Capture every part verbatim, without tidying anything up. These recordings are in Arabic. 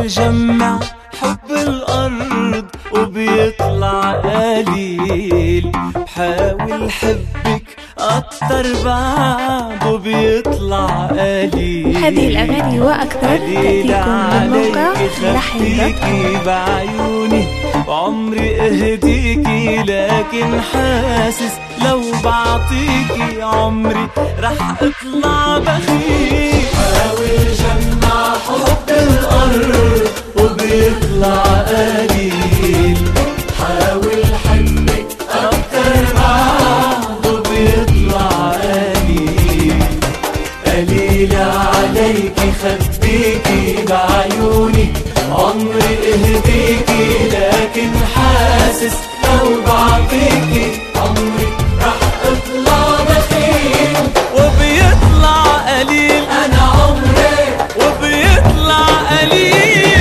جمع حب الأرض وبيطلع قليل، بحاول حبك أكتر بعد وبيطلع قليل. هذه الأغاني وأكثر تأتيكم من موقع خبيكي بعيوني وعمري اهديكي، لكن حاسس لو بعطيكي عمري رح اطلع بخيل. حاول جمع حب الأرض وبيطلع قليل، حاول حبك أكتر بعد وبيطلع قليل. قليل عليكي خبيكي بعيوني عمري اهديكي، لكن حاسس لو بعطيكي عمري رح اطلع بخيل. وبيطلع قليل انا عمري وبيطلع قليل.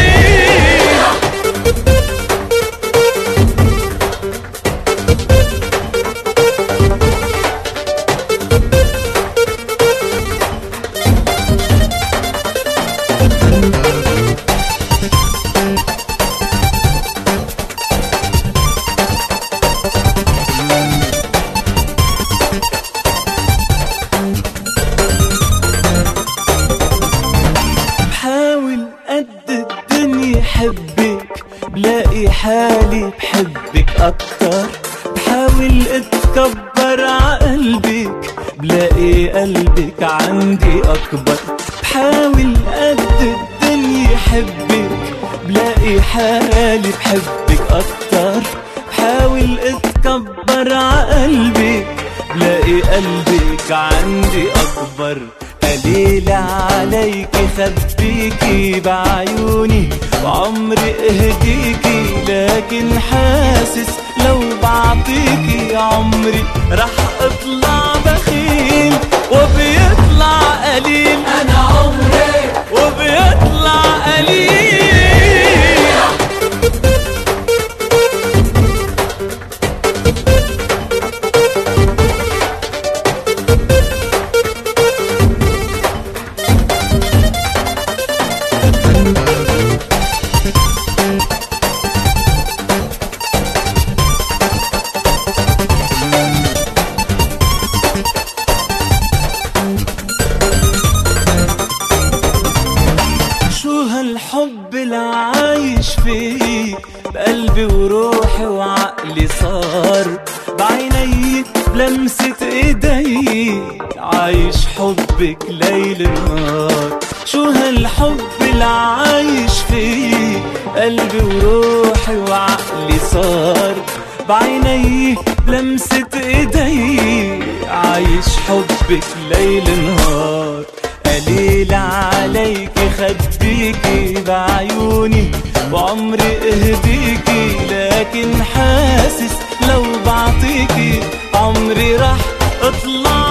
قد الدنيا حبك بلاقي حالي بحبك أكتر، بحاول اتكبر عقلبك بلاقي قلبك عندي أكبر. بحاول قد الدنيا حبك بلاقي حالي بحبك أكتر، بحاول اتكبر عقلبك بلاقي قلبك عندي أكبر. قليل عليكي خبيكي بعيوني وعمري اهديكي، لكن حاسس لو بعطيكي عمري رح اطلع بخيل. وبيطلع قليل انا عمري وبيطلع قليل. الحب اللي عايش فيه بقلبي وروحي وعقلي صار، بعيني بلمسة ايدي عايش حبك ليل نهار. شو هالحب اللي عايش فيه قلبي وروحي وعقلي صار، بعيني بلمسة ايدي عايش حبك ليل نهار. قليل عليكي خبيكي بعيوني وعمري اهديكي، لكن حاسس لو بعطيكي عمري رح اطلع